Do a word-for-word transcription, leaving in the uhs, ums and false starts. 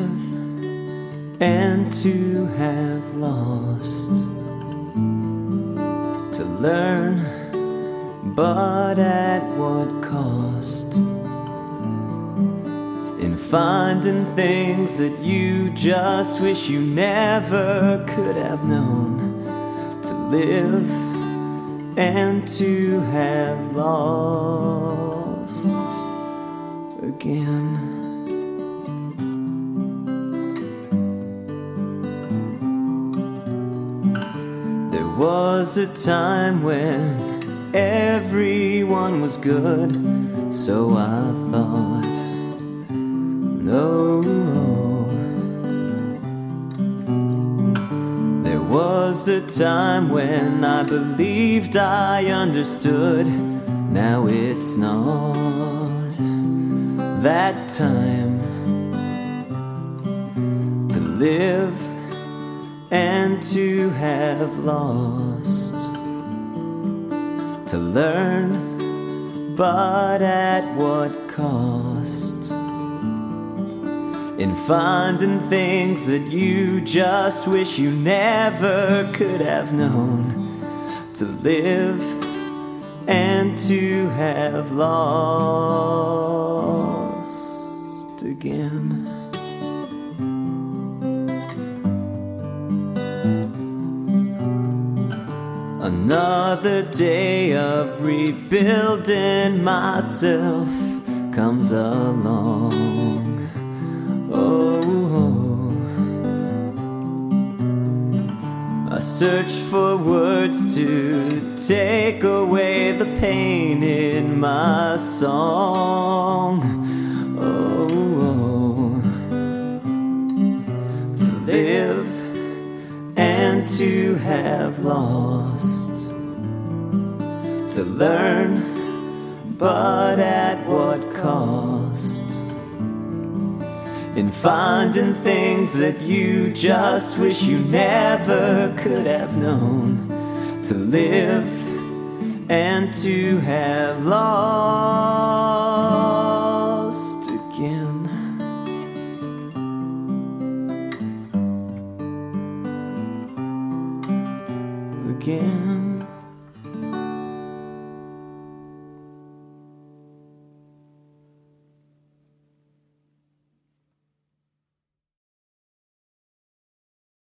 live and to have lost, to learn, but at what cost? In finding things that you just wish you never could have known, to live and to have lost again. There was a time when everyone was good, so I thought. No, there was a time when I believed I understood. Now it's not that time. To live and to have lost, to learn, but at what cost? In finding things that you just wish you never could have known, to live and to have lost again. Another day of rebuilding myself comes along. Oh, I search for words to take away the pain in my song. Oh, to live and to have lost, to learn, but at what cost? In finding things that you just wish you never could have known, to live and to have lost again. Again.